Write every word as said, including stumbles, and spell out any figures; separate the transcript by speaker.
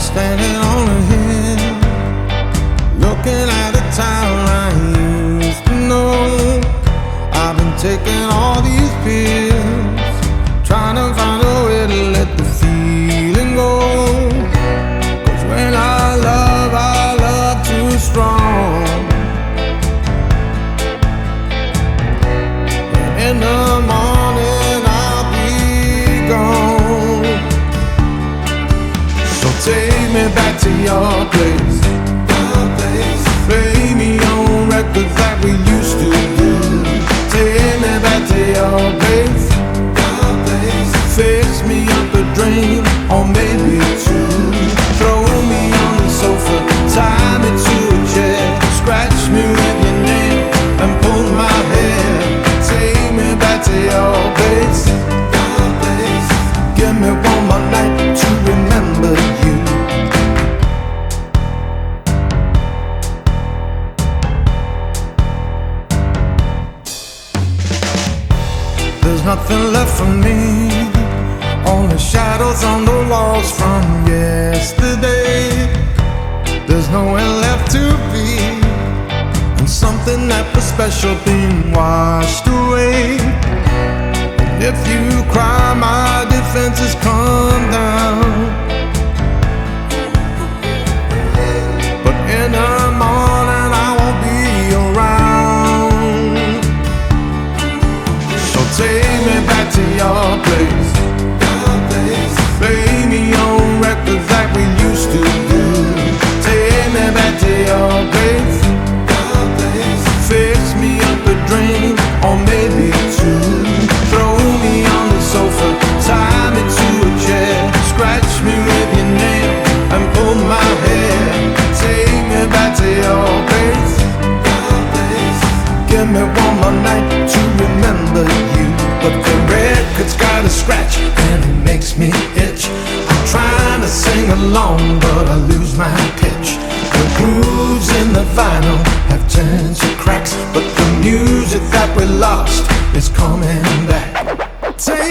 Speaker 1: standing on a hill, looking at a town I used to know. I've been taking all these pills, trying to find a way to let the feeling go. 'Cause when I love, I love too strong. And in the morning I'll be gone. So take me back to your place, your place. Play me on records that we used to do. Take me back to your place, your place. Fix me up a drink or maybe two. Throw me on the sofa, tie me to a chair. Scratch me with your nail and pull my hair. Take me back to your place, your place. Give me one more night to remember you. There's nothing left for me, only shadows on the walls from yesterday. There's nowhere left to be, and something that was special being washed away. And if you cry, my defenses come down. But in the morning I won't be around. So take me back to your place, your place. Play me on records that we used to do. Take me back to your place, your place. Fix me up a drink or maybe two. Throw me on the sofa, tie me to a chair. Scratch me with your nail and pull my hair. Take me back to your place, your place. Give me one more night to remember you. But the record's got a scratch and it makes me itch. I'm trying to sing along but I lose my pitch. The grooves in the vinyl have turned to cracks, but the music that we lost is coming back. Take